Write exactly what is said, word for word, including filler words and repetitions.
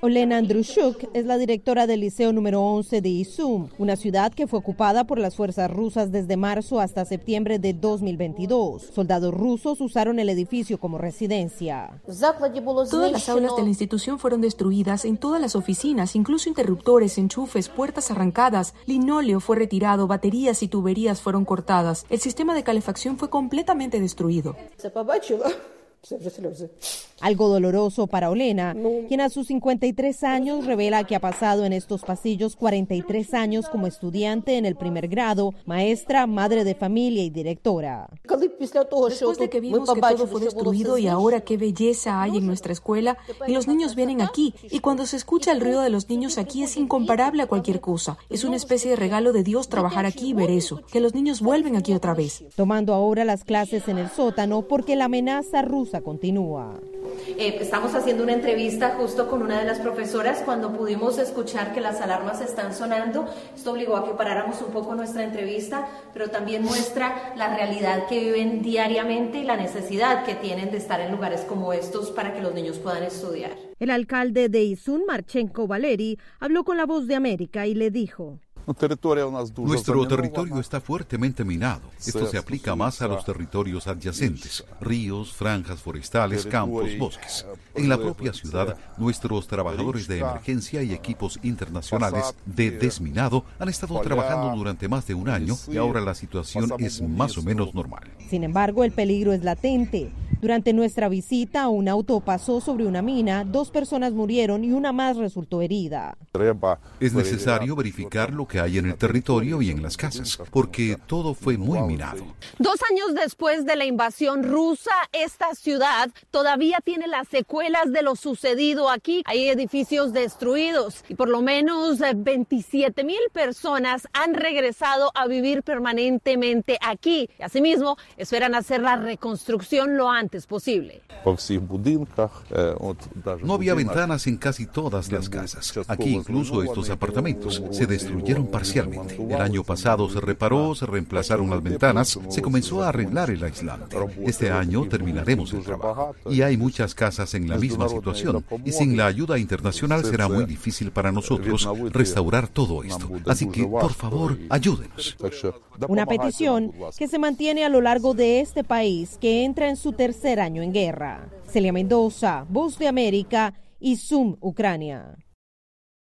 Olena Andrushuk es la directora del liceo número once de Izum, una ciudad que fue ocupada por las fuerzas rusas desde marzo hasta septiembre de dos mil veintidós. Soldados rusos usaron el edificio como residencia. Todas las aulas de la institución fueron destruidas, en todas las oficinas, incluso interruptores, enchufes, puertas arrancadas, linóleo fue retirado, baterías y tuberías fueron cortadas. El sistema de calefacción fue completamente destruido. Algo doloroso para Olena, quien a sus cincuenta y tres años revela que ha pasado en estos pasillos cuarenta y tres años como estudiante en el primer grado, maestra, madre de familia y directora. Después de que vimos que todo fue destruido y ahora qué belleza hay en nuestra escuela, y los niños vienen aquí, y cuando se escucha el ruido de los niños aquí es incomparable a cualquier cosa. Es una especie de regalo de Dios trabajar aquí y ver eso, que los niños vuelven aquí otra vez. Tomando ahora las clases en el sótano porque la amenaza rusa continúa. Eh, estamos haciendo una entrevista justo con una de las profesoras cuando pudimos escuchar que las alarmas están sonando. Esto obligó a que paráramos un poco nuestra entrevista, pero también muestra la realidad que viven diariamente y la necesidad que tienen de estar en lugares como estos para que los niños puedan estudiar. El alcalde de Izum, Marchenko Valeri, habló con La Voz de América y le dijo: Nuestro territorio está fuertemente minado. Esto se aplica más a los territorios adyacentes, ríos, franjas forestales, campos, bosques. En la propia ciudad, nuestros trabajadores de emergencia y equipos internacionales de desminado han estado trabajando durante más de un año y ahora la situación es más o menos normal. Sin embargo, el peligro es latente. Durante nuestra visita, un auto pasó sobre una mina, dos personas murieron y una más resultó herida. Es necesario verificar lo que hay en el territorio y en las casas, porque todo fue muy minado. Dos años después de la invasión rusa, esta ciudad todavía tiene las secuelas de lo sucedido aquí. Hay edificios destruidos y por lo menos veintisiete mil personas han regresado a vivir permanentemente aquí. Y asimismo, esperan hacer la reconstrucción lo antes posible. No había ventanas en casi todas las casas. Aquí incluso estos apartamentos se destruyeron parcialmente. El año pasado se reparó, se reemplazaron las ventanas, se comenzó a arreglar el aislante. Este año terminaremos el trabajo. Y hay muchas casas en la misma situación. Y sin la ayuda internacional será muy difícil para nosotros restaurar todo esto. Así que, por favor, ayúdenos. Una petición que se mantiene a lo largo de este país que entra en su tercer año en guerra. Celia Mendoza, Voz de América, Izum, Ucrania.